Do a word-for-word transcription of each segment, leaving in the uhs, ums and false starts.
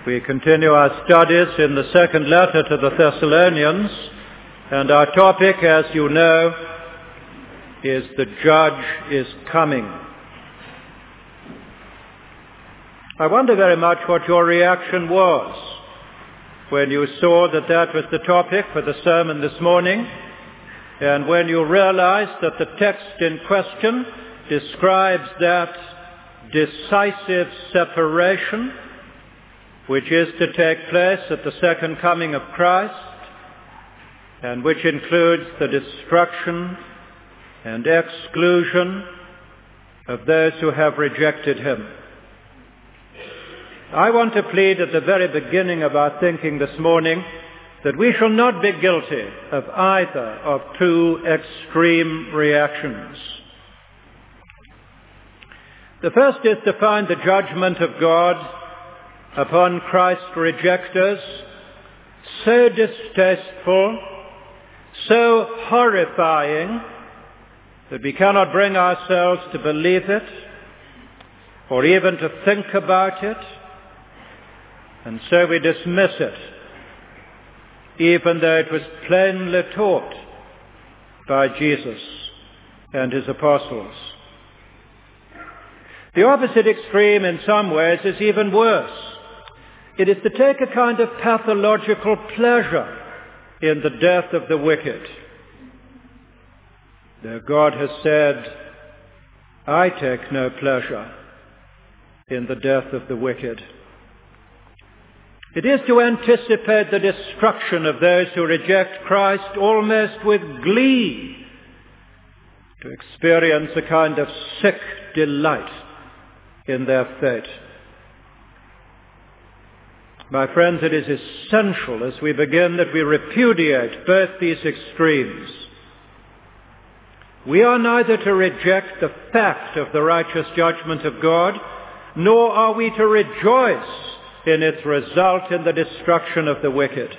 We continue our studies in the second letter to the Thessalonians, and our topic, as you know, is the judge is coming. I wonder very much what your reaction was when you saw that that was the topic for the sermon this morning, and when you realized that the text in question describes that decisive separation which is to take place at the second coming of Christ, and which includes the destruction and exclusion of those who have rejected him. I want to plead at the very beginning of our thinking this morning that we shall not be guilty of either of two extreme reactions. The first is to find the judgment of God upon Christ's rejectors so distasteful, so horrifying, that we cannot bring ourselves to believe it or even to think about it, and so we dismiss it, even though it was plainly taught by Jesus and his apostles. The opposite extreme in some ways is even worse. It is to take a kind of pathological pleasure in the death of the wicked. Though God has said, I take no pleasure in the death of the wicked. It is to anticipate the destruction of those who reject Christ almost with glee, to experience a kind of sick delight in their fate. My friends, it is essential as we begin that we repudiate both these extremes. We are neither to reject the fact of the righteous judgment of God, nor are we to rejoice in its result in the destruction of the wicked.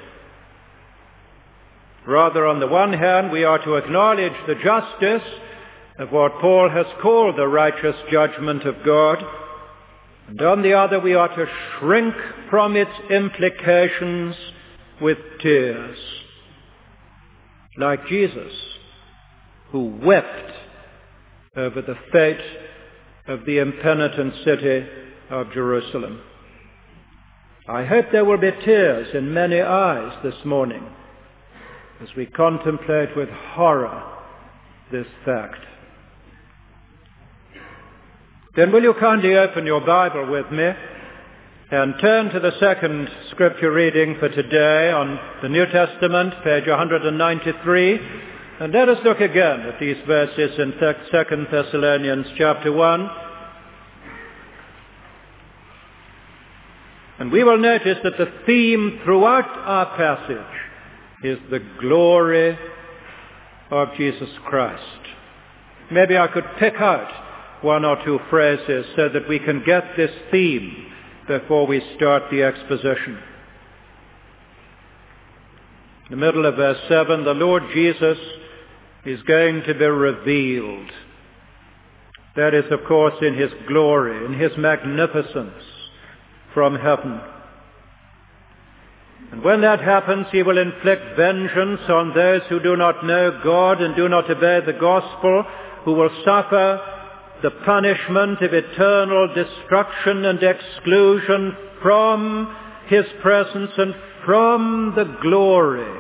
Rather, on the one hand, we are to acknowledge the justice of what Paul has called the righteous judgment of God, and on the other, we are to shrink from its implications with tears, like Jesus, who wept over the fate of the impenitent city of Jerusalem. I hope there will be tears in many eyes this morning as we contemplate with horror this fact. Then will you kindly open your Bible with me and turn to the second scripture reading for today on the New Testament, page one ninety-three, and let us look again at these verses in Second Thessalonians chapter one. And we will notice that the theme throughout our passage is the glory of Jesus Christ. Maybe I could pick out one or two phrases so that we can get this theme before we start the exposition. In the middle of verse seven, the Lord Jesus is going to be revealed. That is, of course, in his glory, in his magnificence from heaven. And when that happens, he will inflict vengeance on those who do not know God and do not obey the gospel, who will suffer the punishment of eternal destruction and exclusion from his presence and from the glory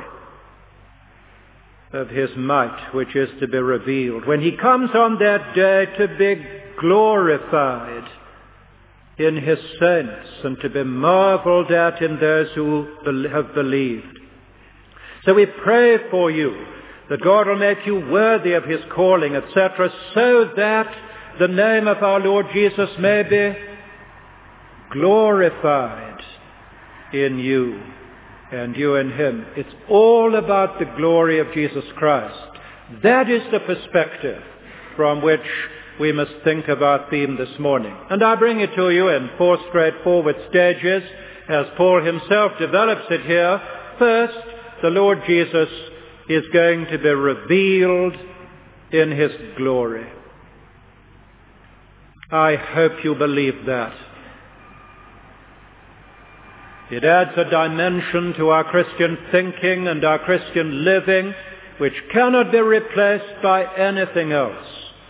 of his might, which is to be revealed. When he comes on that day to be glorified in his saints and to be marveled at in those who have believed. So we pray for you that God will make you worthy of his calling, et cetera, so that the name of our Lord Jesus may be glorified in you and you in him. It's all about the glory of Jesus Christ. That is the perspective from which we must think of our theme this morning. And I bring it to you in four straightforward stages, as Paul himself develops it here. First, the Lord Jesus is going to be revealed in his glory. I hope you believe that. It adds a dimension to our Christian thinking and our Christian living which cannot be replaced by anything else.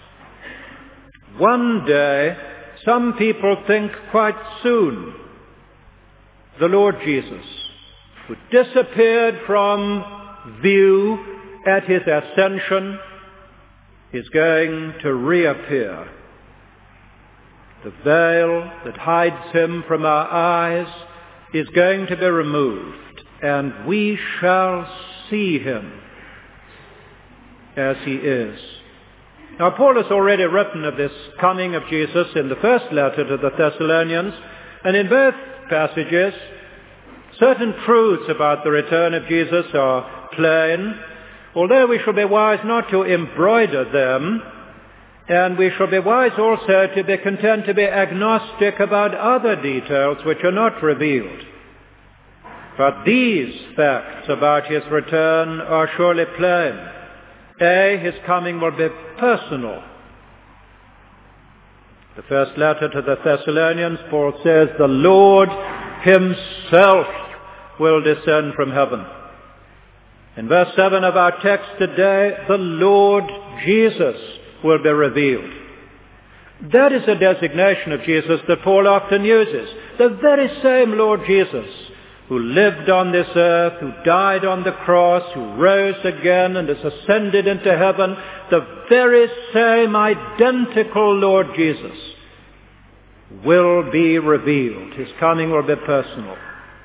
One day, some people think quite soon, the Lord Jesus, who disappeared from view at his ascension, is going to reappear. The veil that hides him from our eyes is going to be removed, and we shall see him as he is. Now, Paul has already written of this coming of Jesus in the first letter to the Thessalonians, and in both passages, certain truths about the return of Jesus are plain, although we shall be wise not to embroider them, and we shall be wise also to be content to be agnostic about other details which are not revealed. But these facts about his return are surely plain. A, his coming will be personal. The first letter to the Thessalonians, Paul says, the Lord himself will descend from heaven. In verse seven of our text today, the Lord Jesus will be revealed. That is a designation of Jesus that Paul often uses. The very same Lord Jesus who lived on this earth, who died on the cross, who rose again and has ascended into heaven, the very same identical Lord Jesus will be revealed. His coming will be personal.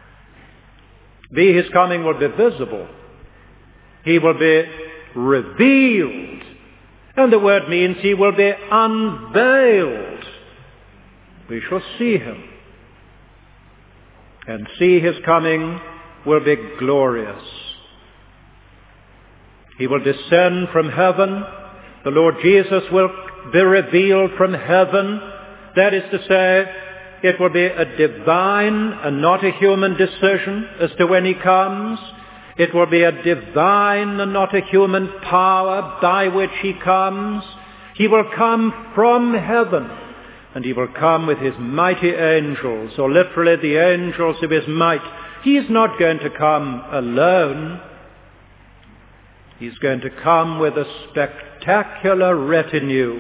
B, his coming will be visible. He will be revealed. And the word means he will be unveiled. We shall see him. And see his coming will be glorious. He will descend from heaven. The Lord Jesus will be revealed from heaven. That is to say, it will be a divine and not a human decision as to when he comes. It will be a divine and not a human power by which he comes. He will come from heaven, and he will come with his mighty angels, or literally the angels of his might. He's not going to come alone. He's going to come with a spectacular retinue.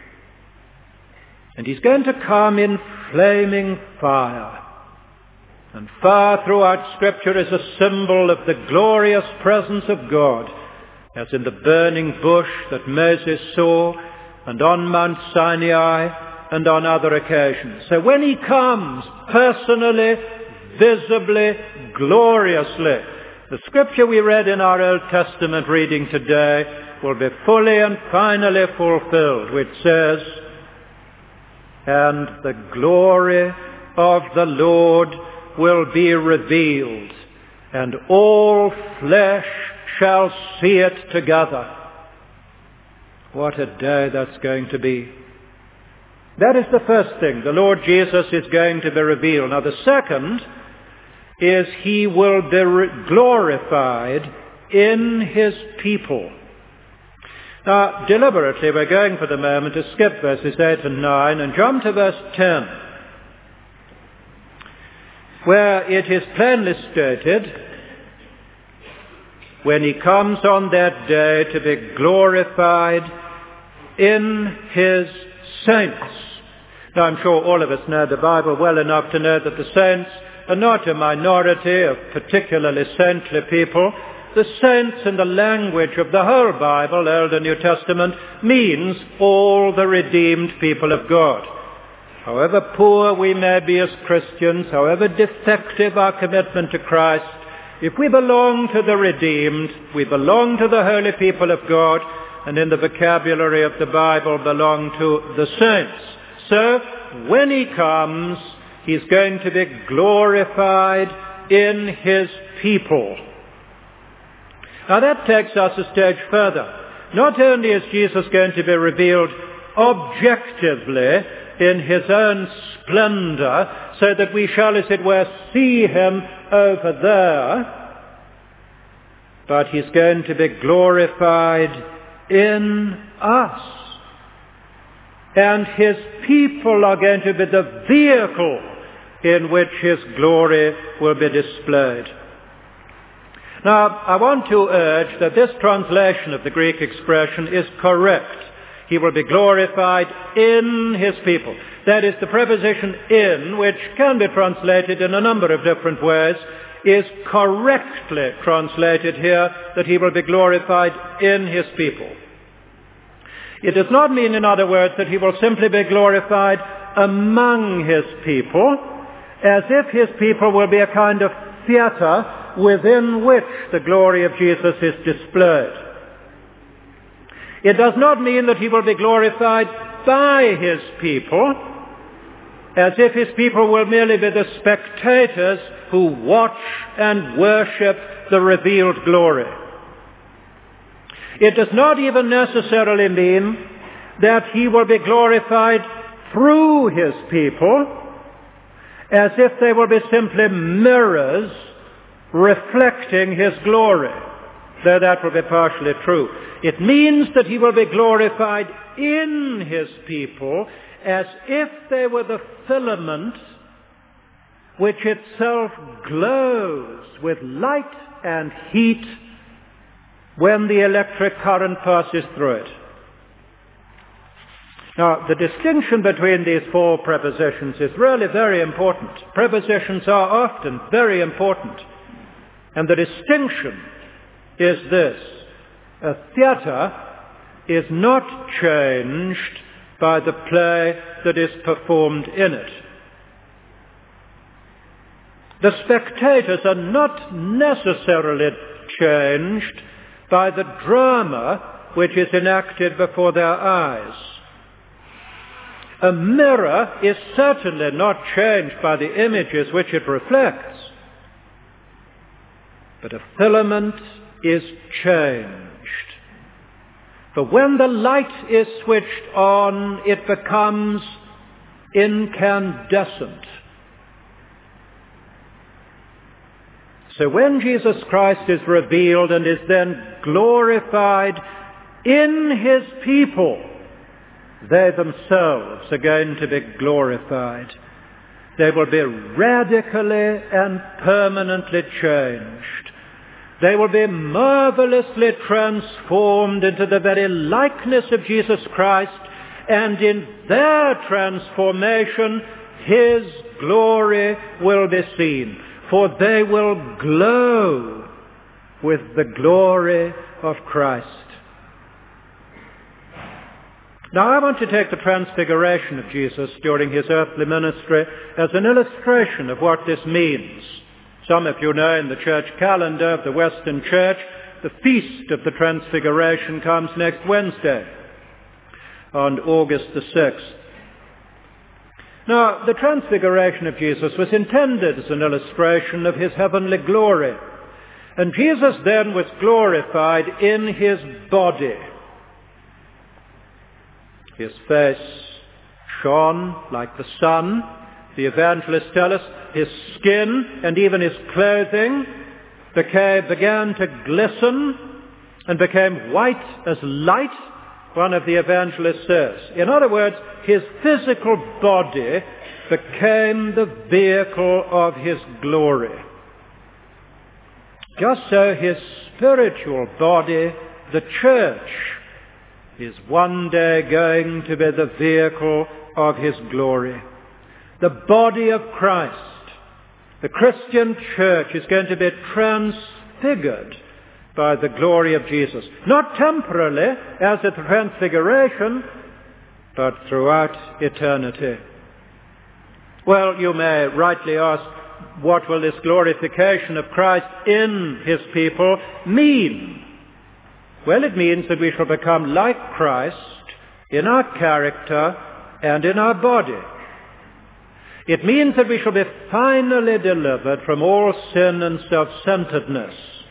And he's going to come in flaming fire. And far throughout Scripture is a symbol of the glorious presence of God, as in the burning bush that Moses saw, and on Mount Sinai, and on other occasions. So when he comes personally, visibly, gloriously, the Scripture we read in our Old Testament reading today will be fully and finally fulfilled, which says, and the glory of the Lord will be revealed, and all flesh shall see it together. What a day that's going to be. That is the first thing. The Lord Jesus is going to be revealed. Now the second is he will be re- glorified in his people. Now deliberately we're going for the moment to skip verses eight and nine and jump to verse ten, where it is plainly stated, when he comes on that day to be glorified in his saints. Now I'm sure all of us know the Bible well enough to know that the saints are not a minority of particularly saintly people. The saints in the language of the whole Bible, Old and New Testament, means all the redeemed people of God. However poor we may be as Christians, however defective our commitment to Christ, if we belong to the redeemed, we belong to the holy people of God, and in the vocabulary of the Bible belong to the saints. So, when he comes, he's going to be glorified in his people. Now that takes us a stage further. Not only is Jesus going to be revealed objectively in his own splendor, so that we shall, as it were, see him over there, but he's going to be glorified in us. And his people are going to be the vehicle in which his glory will be displayed. Now, I want to urge that this translation of the Greek expression is correct. He will be glorified in his people. That is, the preposition in, which can be translated in a number of different ways, is correctly translated here that he will be glorified in his people. It does not mean, in other words, that he will simply be glorified among his people, as if his people will be a kind of theater within which the glory of Jesus is displayed. It does not mean that he will be glorified by his people, as if his people will merely be the spectators who watch and worship the revealed glory. It does not even necessarily mean that he will be glorified through his people, as if they will be simply mirrors reflecting his glory, though that will be partially true. It means that he will be glorified in his people, as if they were the filament which itself glows with light and heat when the electric current passes through it. Now, the distinction between these four prepositions is really very important. Prepositions are often very important. And the distinction is this: a theater is not changed by the play that is performed in it. The spectators are not necessarily changed by the drama which is enacted before their eyes. A mirror is certainly not changed by the images which it reflects, but a filament is changed. For when the light is switched on, it becomes incandescent. So when Jesus Christ is revealed and is then glorified in his people, they themselves are going to be glorified. They will be radically and permanently changed. They will be marvelously transformed into the very likeness of Jesus Christ, and in their transformation, his glory will be seen, for they will glow with the glory of Christ. Now, I want to take the transfiguration of Jesus during his earthly ministry as an illustration of what this means. Some of you know in the church calendar of the Western Church, the Feast of the Transfiguration comes next Wednesday, on August the sixth. Now, the Transfiguration of Jesus was intended as an illustration of his heavenly glory. And Jesus then was glorified in his body. His face shone like the sun. The evangelists tell us his skin and even his clothing became, began to glisten and became white as light, one of the evangelists says. In other words, his physical body became the vehicle of his glory. Just so his spiritual body, the church, is one day going to be the vehicle of his glory. The body of Christ, the Christian church, is going to be transfigured by the glory of Jesus. Not temporarily, as at the Transfiguration, but throughout eternity. Well, you may rightly ask, what will this glorification of Christ in his people mean? Well, it means that we shall become like Christ in our character and in our body. It means that we shall be finally delivered from all sin and self-centeredness.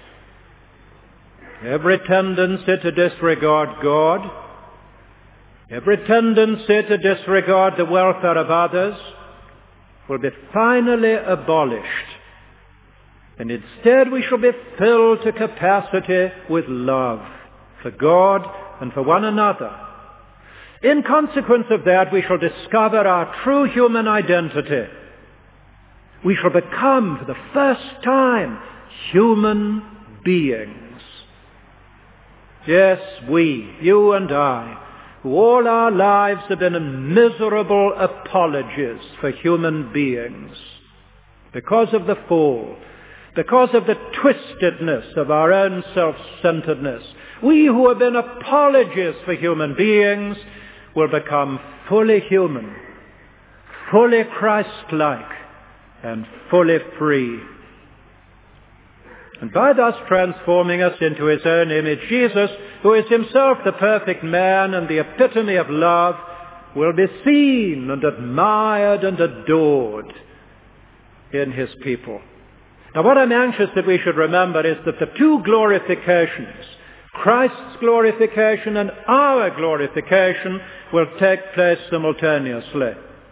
Every tendency to disregard God, every tendency to disregard the welfare of others will be finally abolished. And instead we shall be filled to capacity with love for God and for one another. In consequence of that, we shall discover our true human identity. We shall become, for the first time, human beings. Yes, we, you and I, who all our lives have been miserable apologies for human beings, because of the fall, because of the twistedness of our own self-centeredness, we who have been apologies for human beings will become fully human, fully Christ-like, and fully free. And by thus transforming us into his own image, Jesus, who is himself the perfect man and the epitome of love, will be seen and admired and adored in his people. Now, what I'm anxious that we should remember is that the two glorifications, Christ's glorification and our glorification, will take place simultaneously.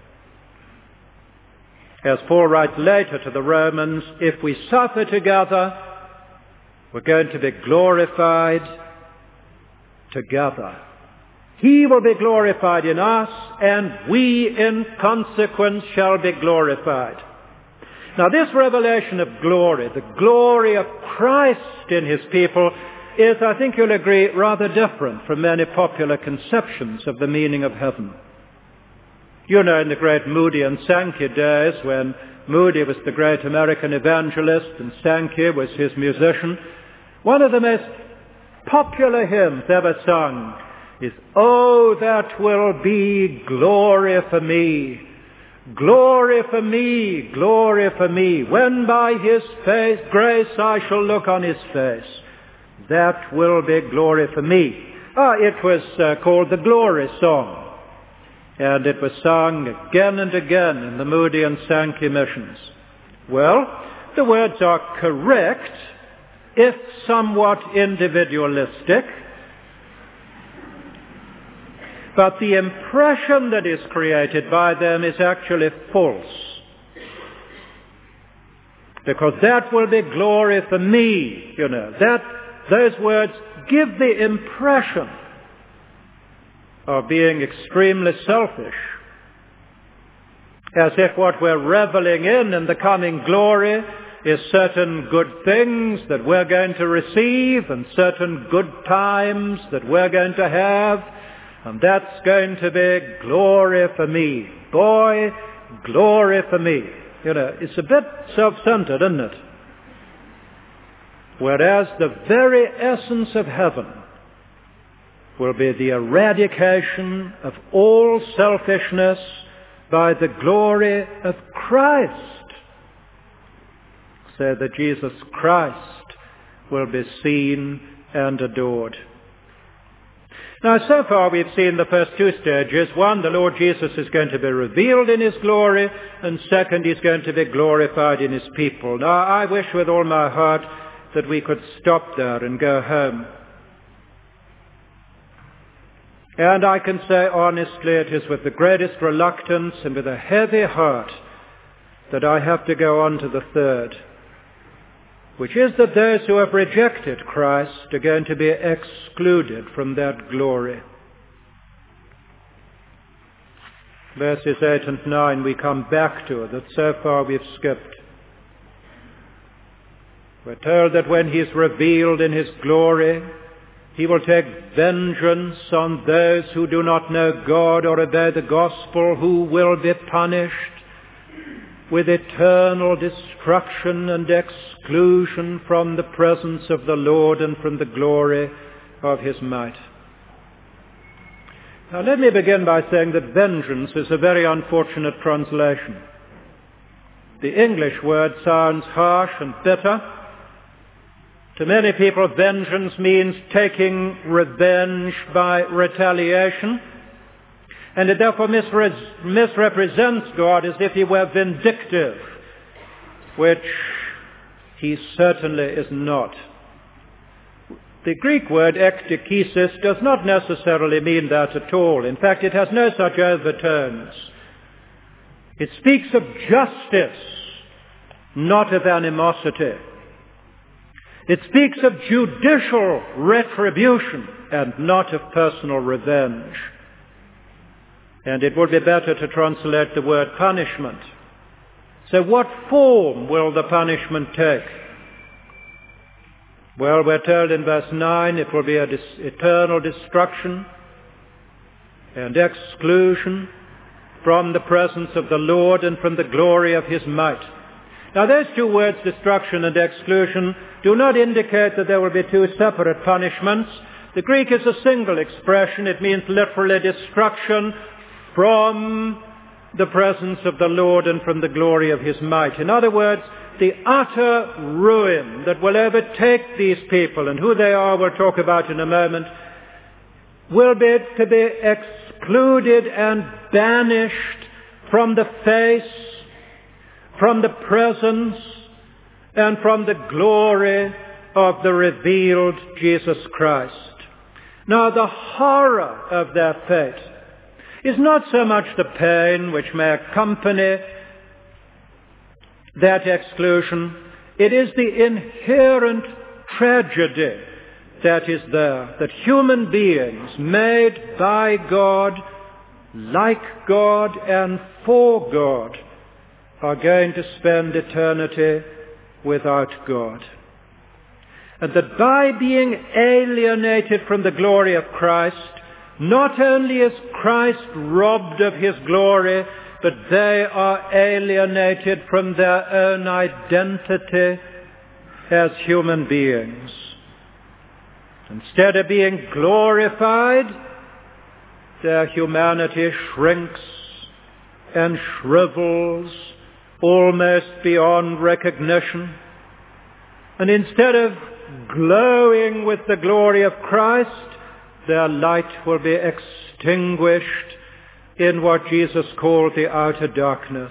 As Paul writes later to the Romans, if we suffer together, we're going to be glorified together. He will be glorified in us, and we in consequence shall be glorified. Now, this revelation of glory, the glory of Christ in his people, is, I think you'll agree, rather different from many popular conceptions of the meaning of heaven. You know, in the great Moody and Sankey days, when Moody was the great American evangelist and Sankey was his musician, one of the most popular hymns ever sung is, "Oh, that will be glory for me, glory for me, glory for me, when by his face, grace I shall look on his face. That will be glory for me." Ah, it was uh, called the Glory Song. And it was sung again and again in the Moody and Sankey missions. Well, the words are correct, if somewhat individualistic, but the impression that is created by them is actually false. Because that will be glory for me, you know. That, those words give the impression of being extremely selfish, as if what we're reveling in in the coming glory is certain good things that we're going to receive and certain good times that we're going to have, and that's going to be glory for me. Boy, glory for me. You know, it's a bit self-centered, isn't it? Whereas the very essence of heaven will be the eradication of all selfishness by the glory of Christ, so that Jesus Christ will be seen and adored. Now, so far we've seen the first two stages. One, the Lord Jesus is going to be revealed in his glory, and second, he's going to be glorified in his people. Now, I wish with all my heart that we could stop there and go home. And I can say honestly, it is with the greatest reluctance and with a heavy heart that I have to go on to the third, which is that those who have rejected Christ are going to be excluded from that glory. Verses eight and nine we come back to, that so far we've skipped. We're told that when he's revealed in his glory, he will take vengeance on those who do not know God or obey the gospel, who will be punished with eternal destruction and exclusion from the presence of the Lord and from the glory of his might. Now let me begin by saying that vengeance is a very unfortunate translation. The English word sounds harsh and bitter. To many people, vengeance means taking revenge by retaliation, and it therefore misre- misrepresents God as if he were vindictive, which he certainly is not. The Greek word ekdikesis does not necessarily mean that at all. In fact, it has no such overtones. It speaks of justice, not of animosity. It speaks of judicial retribution and not of personal revenge. And it would be better to translate the word punishment. So what form will the punishment take? Well, we're told in verse nine it will be a dis- eternal destruction and exclusion from the presence of the Lord and from the glory of his might. Now those two words, destruction and exclusion, do not indicate that there will be two separate punishments. The Greek is a single expression. It means literally destruction from the presence of the Lord and from the glory of his might. In other words, the utter ruin that will overtake these people, and who they are we'll talk about in a moment, will be to be excluded and banished from the face, from the presence, and from the glory of the revealed Jesus Christ. Now, the horror of their fate is not so much the pain which may accompany that exclusion. It is the inherent tragedy that is there, that human beings made by God, like God and for God, are going to spend eternity without God. And that by being alienated from the glory of Christ, not only is Christ robbed of his glory, but they are alienated from their own identity as human beings. Instead of being glorified, their humanity shrinks and shrivels almost beyond recognition. And instead of glowing with the glory of Christ, their light will be extinguished in what Jesus called the outer darkness.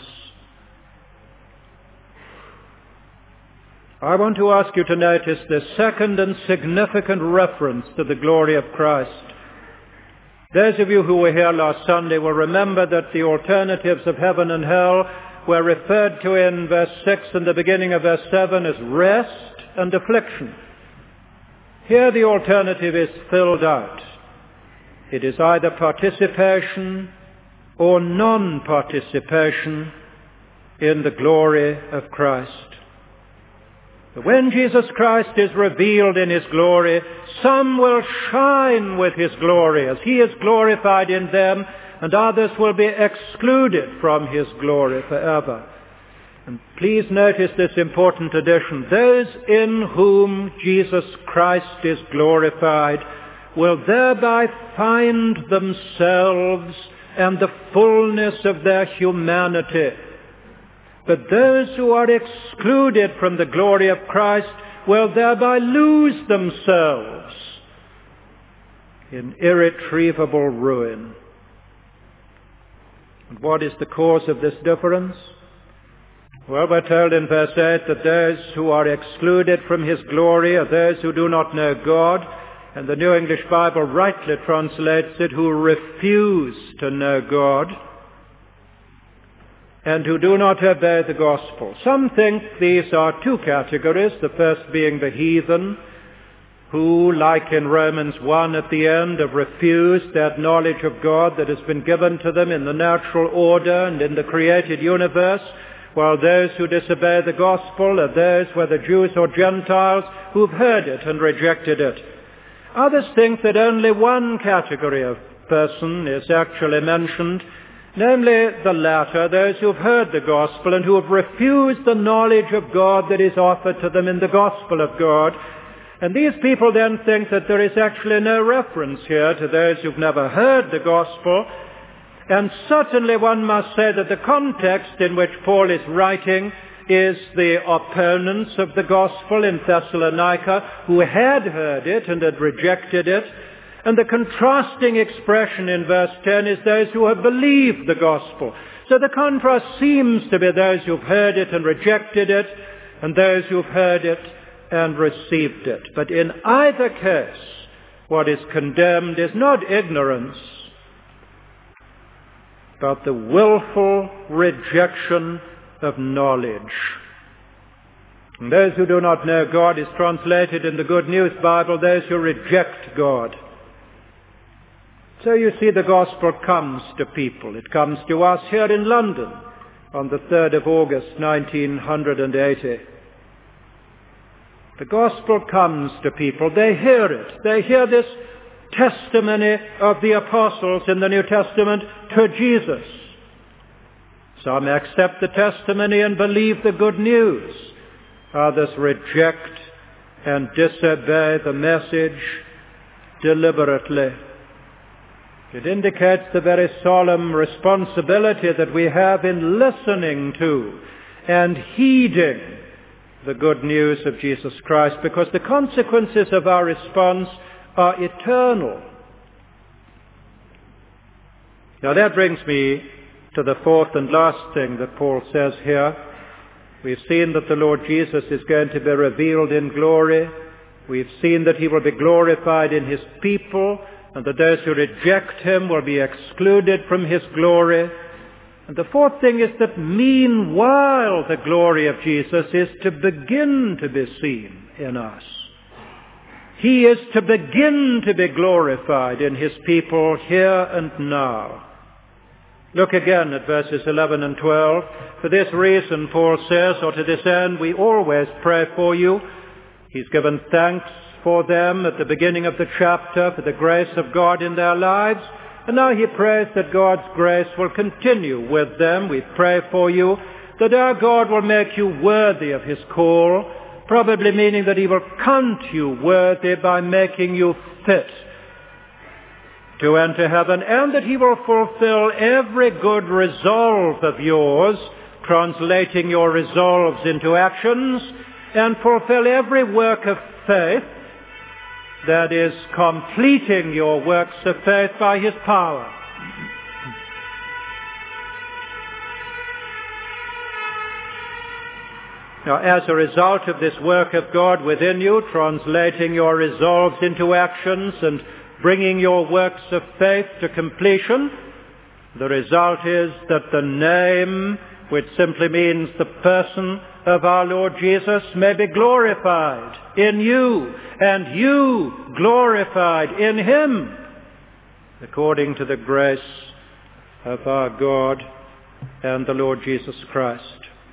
I want to ask you to notice the second and significant reference to the glory of Christ. Those of you who were here last Sunday will remember that the alternatives of heaven and hell were referred to in verse six and the beginning of verse seven as rest and affliction. Here the alternative is filled out. It is either participation or non-participation in the glory of Christ. But when Jesus Christ is revealed in his glory, some will shine with his glory as he is glorified in them, and others will be excluded from his glory forever. And please notice this important addition. Those in whom Jesus Christ is glorified will thereby find themselves and the fullness of their humanity. But those who are excluded from the glory of Christ will thereby lose themselves in irretrievable ruin. And what is the cause of this difference? Well, we're told in verse eight that those who are excluded from his glory are those who do not know God, and the New English Bible rightly translates it, who refuse to know God and who do not obey the gospel. Some think these are two categories, the first being the heathen, who, like in Romans one at the end, have refused that knowledge of God that has been given to them in the natural order and in the created universe, while those who disobey the gospel are those, whether Jews or Gentiles, who've heard it and rejected it. Others think that only one category of person is actually mentioned, namely the latter, those who have heard the gospel and who have refused the knowledge of God that is offered to them in the gospel of God. And these people then think that there is actually no reference here to those who've never heard the gospel. And certainly one must say that the context in which Paul is writing is the opponents of the gospel in Thessalonica who had heard it and had rejected it. And the contrasting expression in verse ten is those who have believed the gospel. So the contrast seems to be those who've heard it and rejected it, and those who've heard it and received it. But in either case, what is condemned is not ignorance, but the willful rejection of knowledge. And those who do not know God is translated in the Good News Bible, those who reject God. So you see, the gospel comes to people. It comes to us here in London. on the third of August, nineteen eighty. The gospel comes to people. They hear it. They hear this testimony of the apostles in the New Testament to Jesus. Some accept the testimony and believe the good news. Others reject and disobey the message deliberately. It indicates the very solemn responsibility that we have in listening to and heeding the good news of Jesus Christ, because the consequences of our response are eternal. Now that brings me to the fourth and last thing that Paul says here. We've seen that the Lord Jesus is going to be revealed in glory. We've seen that he will be glorified in his people, and that those who reject him will be excluded from his glory. And the fourth thing is that meanwhile the glory of Jesus is to begin to be seen in us. He is to begin to be glorified in his people here and now. Look again at verses eleven and twelve. For this reason, Paul says, or to this end, we always pray for you. He's given thanks for them at the beginning of the chapter, for the grace of God in their lives. And now he prays that God's grace will continue with them. We pray for you that our God will make you worthy of his call, probably meaning that he will count you worthy by making you fit to enter heaven, and that he will fulfill every good resolve of yours, translating your resolves into actions, and fulfill every work of faith, that is, completing your works of faith by his power. Now, as a result of this work of God within you, translating your resolves into actions and bringing your works of faith to completion, the result is that the name, which simply means the person of our Lord Jesus, may be glorified in you, and you glorified in him, according to the grace of our God and the Lord Jesus Christ.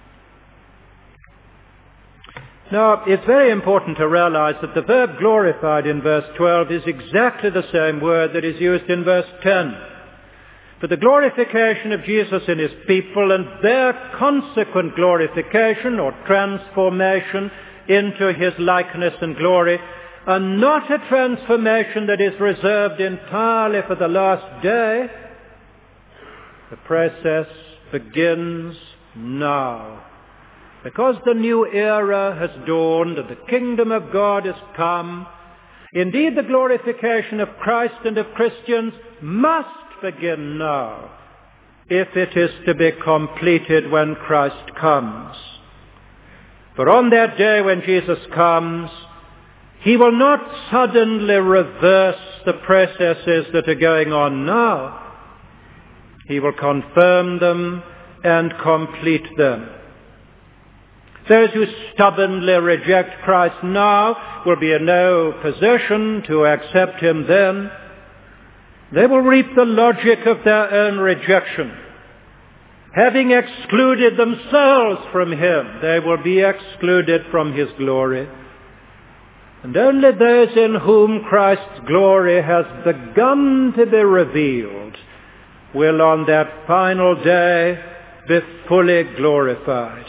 Now, it's very important to realize that the verb glorified in verse twelve is exactly the same word that is used in verse ten. For the glorification of Jesus in his people and their consequent glorification or transformation into his likeness and glory are not a transformation that is reserved entirely for the last day. The process begins now. Because the new era has dawned and the kingdom of God has come, indeed the glorification of Christ and of Christians must begin now, if it is to be completed when Christ comes. For on that day when Jesus comes, he will not suddenly reverse the processes that are going on now. He will confirm them and complete them. Those who stubbornly reject Christ now will be in no position to accept him then. They will reap the logic of their own rejection. Having excluded themselves from him, they will be excluded from his glory. And only those in whom Christ's glory has begun to be revealed will on that final day be fully glorified.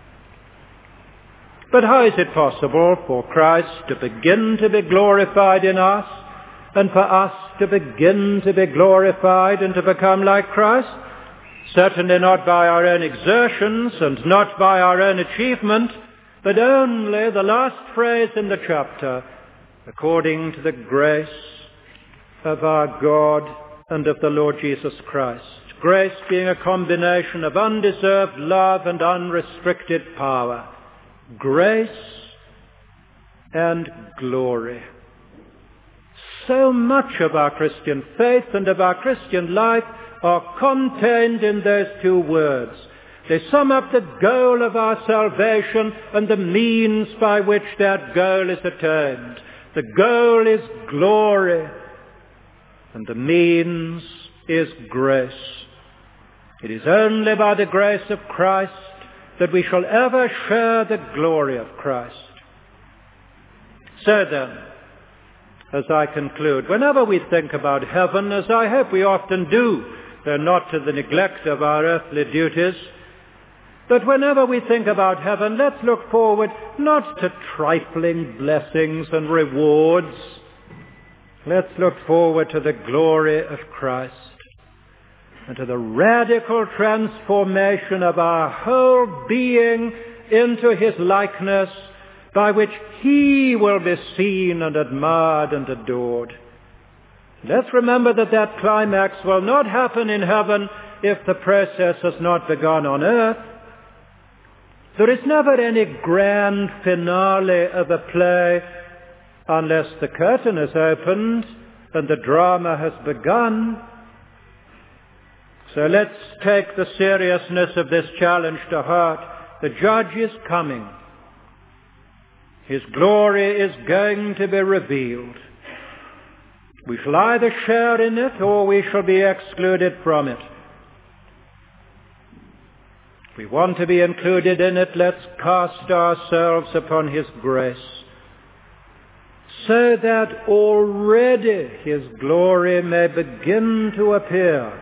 But how is it possible for Christ to begin to be glorified in us, and for us to begin to be glorified and to become like Christ? Certainly not by our own exertions and not by our own achievement, but only, the last phrase in the chapter, according to the grace of our God and of the Lord Jesus Christ. Grace being a combination of undeserved love and unrestricted power. Grace and glory. So much of our Christian faith and of our Christian life are contained in those two words. They sum up the goal of our salvation and the means by which that goal is attained. The goal is glory, and the means is grace. It is only by the grace of Christ that we shall ever share the glory of Christ. So then, as I conclude, whenever we think about heaven, as I hope we often do, though not to the neglect of our earthly duties, but whenever we think about heaven, let's look forward not to trifling blessings and rewards. Let's look forward to the glory of Christ and to the radical transformation of our whole being into his likeness, by which he will be seen and admired and adored. Let's remember that that climax will not happen in heaven if the process has not begun on earth. There is never any grand finale of a play unless the curtain is opened and the drama has begun. So let's take the seriousness of this challenge to heart. The judge is coming. His glory is going to be revealed. We shall either share in it or we shall be excluded from it. If we want to be included in it, let's cast ourselves upon his grace, so that already his glory may begin to appear.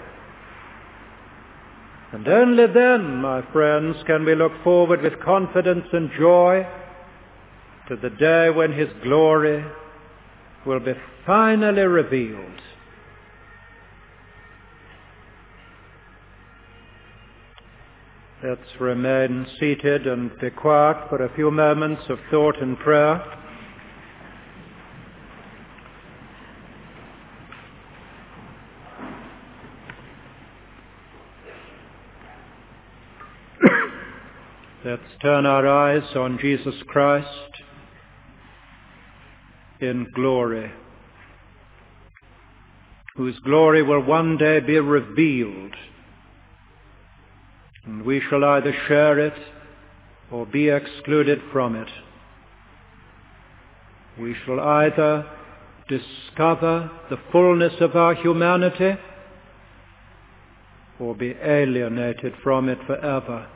And only then, my friends, can we look forward with confidence and joy to the day when his glory will be finally revealed. Let's remain seated and be quiet for a few moments of thought and prayer. Let's turn our eyes on Jesus Christ in glory, whose glory will one day be revealed, and we shall either share it or be excluded from it. We shall either discover the fullness of our humanity or be alienated from it forever.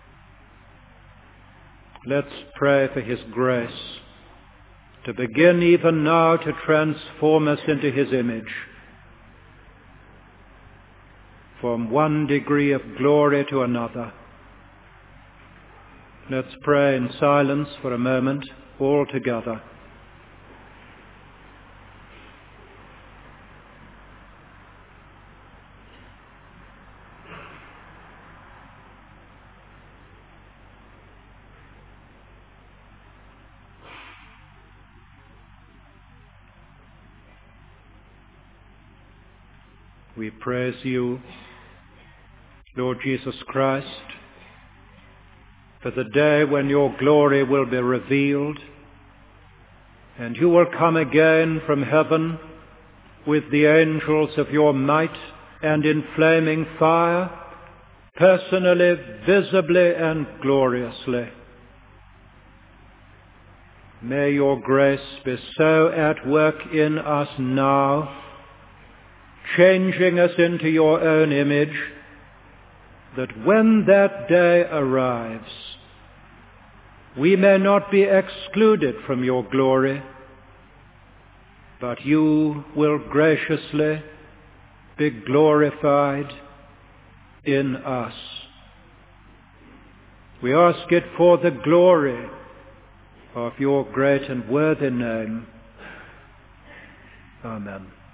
Let's pray for his grace to begin even now to transform us into his image, from one degree of glory to another. Let's pray in silence for a moment, all together. We praise you, Lord Jesus Christ, for the day when your glory will be revealed, and you will come again from heaven with the angels of your might and in flaming fire, personally, visibly, and gloriously. May your grace be so at work in us now, changing us into your own image, that when that day arrives, we may not be excluded from your glory, but you will graciously be glorified in us. We ask it for the glory of your great and worthy name. Amen.